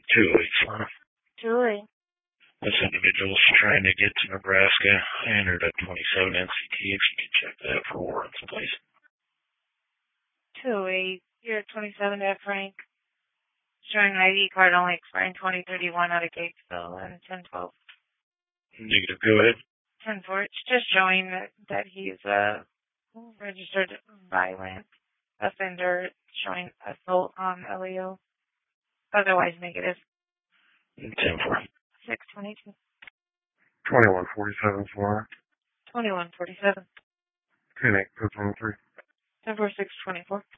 2 weeks, huh? 2 weeks. This individual's trying to get to Nebraska. I entered a 27 NCT. If you could check that for warrants, please. 2 weeks. You're 27 at Frank. Showing ID card only expiring 2031 out of Gatesville and 1012. Negative, go ahead. 10-4. It's just showing that he's a registered violent offender, showing assault on LEO. Otherwise negative. 10-4. 622. 2147 Florida. 2147. 10-8, 3. 10-4, 624.